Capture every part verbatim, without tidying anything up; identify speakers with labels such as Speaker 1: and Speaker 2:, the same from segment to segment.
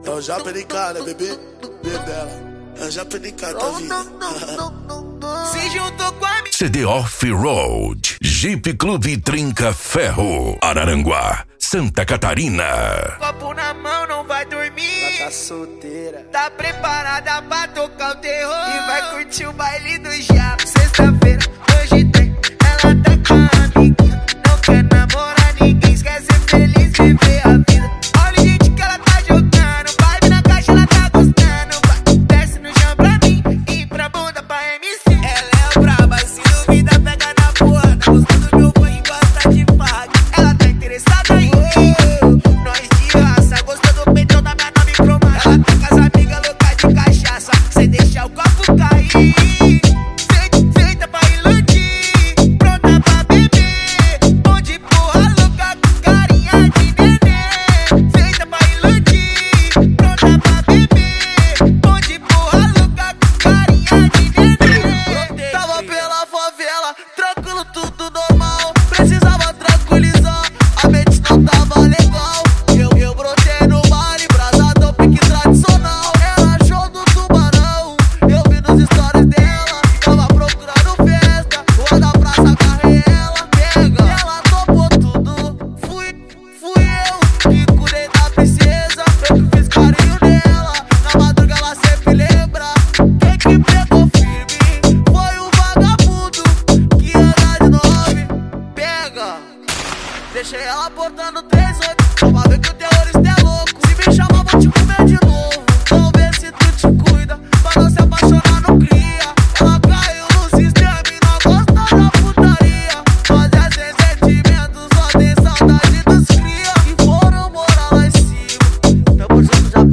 Speaker 1: É o Japa de cara, bebê, bebê dela. É o Japa de cara da vida.
Speaker 2: Se juntou com a minha
Speaker 3: C D Off-Road, Jeep Clube Trinca Ferro, Araranguá, Santa Catarina.
Speaker 2: copo na mão, não vai dormir.
Speaker 1: Ela tá solteira.
Speaker 2: Tá preparada pra tocar o terror e vai curtir o baile do Japa. Sexta-feira, hoje tem. Ela tá com a amiguinha, não quer namorar ninguém, esquece ser feliz, viver a vida. Olha o jeito que ela tá jogando, vibe na caixa, ela tá gostando. Vai, desce no chão pra mim e pra bunda pra M C. Ela é braba, se duvida, pega na porra. Tá gostando do meu banho e gosta de farra. Ela tá interessada em mim, nós de raça. Gostou do peitão da minha nome cromada. Ela tá com as amigas loucas de cachaça, sem deixar o copo cair. Feita pra iludir, pronta pra beber. Bom de porra louca com carinha de neném. Feita pra iludir, pronta pra beber. Bom de porra louca com carinha de neném. Tava pela favela, tranquilo, tudo normal. Precisava tranquilizar, a mente não tava legal. Eu, eu brotei no bar, embrasadão, pique tradicional. Ela show do tubarão, eu vi nos stories dela. Tava procurando festa, rua da praça, agarrei ela. Pega, ela topou tudo. Fui, fui eu que cuidei da princesa. Eu que fiz carinho nela, na madruga ela sempre lembra. Quem que pegou firme foi o vagabundo que anda de nove. Pega, deixei ela portando três oito, só pra ver que o terrorista é louco. Se me chamar, vou te comer de novo. Vamos ver se tu te cuida, pra não se apaixonar, não cria. Ela caiu no sistema e não gosta da putaria. Mas é sem sentimento, só tem saudade dos cria que foram morar lá em cima. Tamo junto, já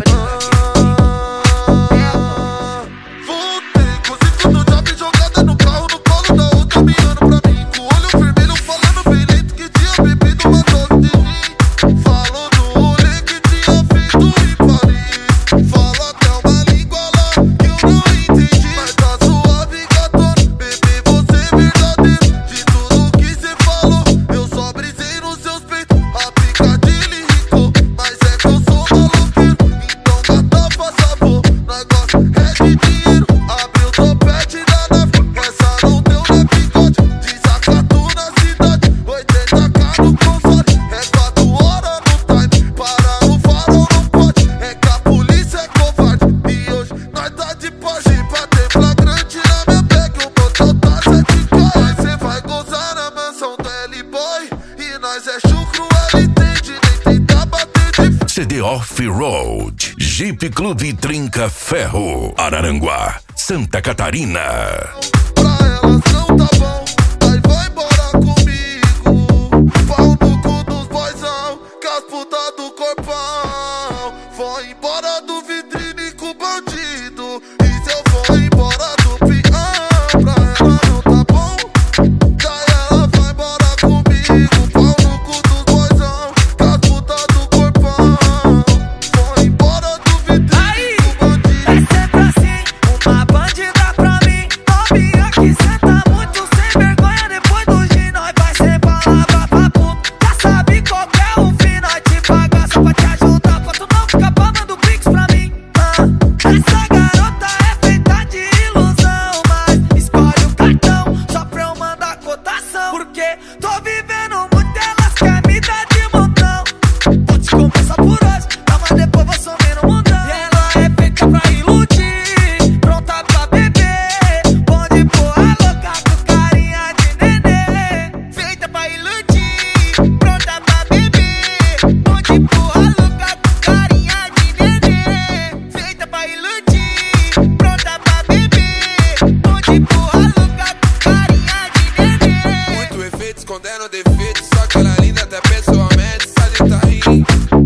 Speaker 4: Voltei, consigo no job, jogada no carro, no colo da outra, mirando pra mim. Com o olho vermelho, falando bem lento que tinha bebido uma dose de mim. Falou do rolê que tinha feito em Paris. Fala até uma língua lá que eu não entendi. Mas tá suave, gatona, bebê, você é verdadeiro. De tudo que cê falou, eu só brisei nos seus peitos. A picadilha irritou, mas é que eu sou maloqueiro. Então gata, faz favor, negócio é de dinheiro. Abre o topete da nave, essa não deu na bigode. Desacato na cidade, oitenta k no console. É quatro horas no time, para no farol não pode. É que a polícia é covarde, e hoje nós tá de page. Pra ter flagrante na minha bag, o motor tá sete k. Aí cê vai gozar na mansão do L-Boy, e nós é chucro, ela entende, nem tentar bater de
Speaker 3: C D Off-Road, Jeep Clube Trinca Ferro, Araranguá, Santa Catarina.
Speaker 4: Pra elas não tá bom, aí vai embora comigo. Pau no cu dos boizão, que as putas do corpão. Vou embora do vitrine com bandido, e se eu for embora do peão, pra ela não tá bom, daí ela vai embora comigo. Pau no cu dos boizão, que as putas do corpão. Vou embora do vitrine com bandido.
Speaker 2: É sempre assim, uma bandida pra mim. Novinha que cê tá muito sem vergonha. Depois do gin nós vai ser palavra pra puto. Já sabe qual que é o fim, nós te paga só pra te ajudar. Pra tu não ficar pagando pix pra mim. Ah, essa garota é feita de ilusão, mas escolhe o cartão só pra eu mandar cotação. Porque tô vivendo muito, elas querem me dar de montão. Vou te compensar por hoje, tá, mas depois vou sumir no mundão. E ela é feita pra iludir, pronta pra beber. Bom de porra louca com carinha de neném. Feita pra iludir, pronta pra beber. Bom de porra louca com carinha de neném. Feita pra iludir, pronta pra beber. Bom de porra louca com carinha de neném.
Speaker 5: Muito efeito escondendo defeito, só que ela é linda até pessoalmente, sai de Itaim.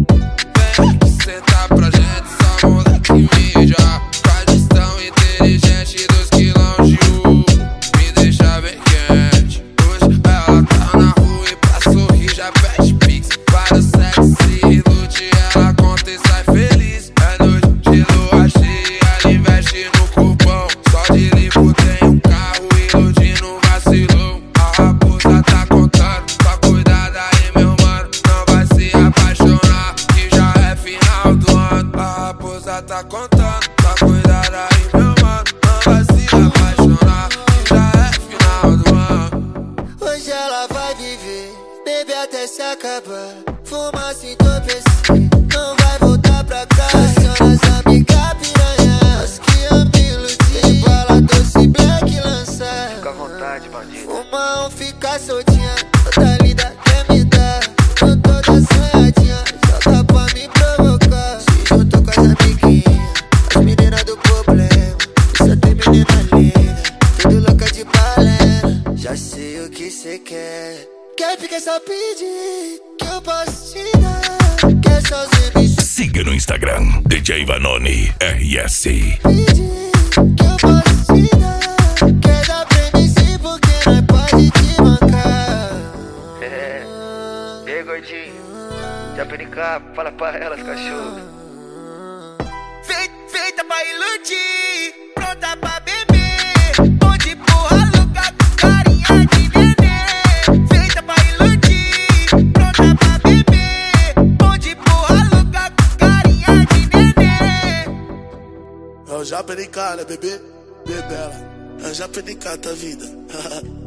Speaker 5: Vem sentar pra gente, só muda que mídia. Com a gestão inteligente dos quilões de U, me deixa bem quente. Hoje ela tá na rua e pra sorrir já pede pix. Para o sexy, ilude já tá contando. Tá cuidado aí, meu mano, não vai se apaixonar, que já é final do ano.
Speaker 2: Hoje ela vai viver, bebe até se acabar. Fuma se entorpecer, não vai voltar pra casa. Aciona as amigas piranha, as que eu me iludi. Bala doce, black lançar.
Speaker 6: Fica à vontade, bandido.
Speaker 2: Fuma um, fica soltinha, toda linda quer me dar. Tô toda sonhadinha, joga pra me provocar. Se juntou com as amiguinhas, as meninas do problema. Só tem menina linda, tudo louca de balena. Já sei o que cê quer. Quer ficar só pedir, que eu posso te dar. Quer sozinho me
Speaker 3: Siga no Instagram, D J Vanoni R S.
Speaker 2: pedir, que eu posso te dar. Quer dar pra mim sim, porque nós pode te bancar.
Speaker 6: É. E aí, gordinho? Já perica, fala pra elas, cachorro.
Speaker 2: Feita, feita pra iludir, pronta pra beber. Bom de porra louca, carinha de neném. Feita pra iludir, pronta pra beber. Bom de porra louca, carinha de neném.
Speaker 1: Eu já perdi cara, bebê, bebela. Eu já perdi cara da vida.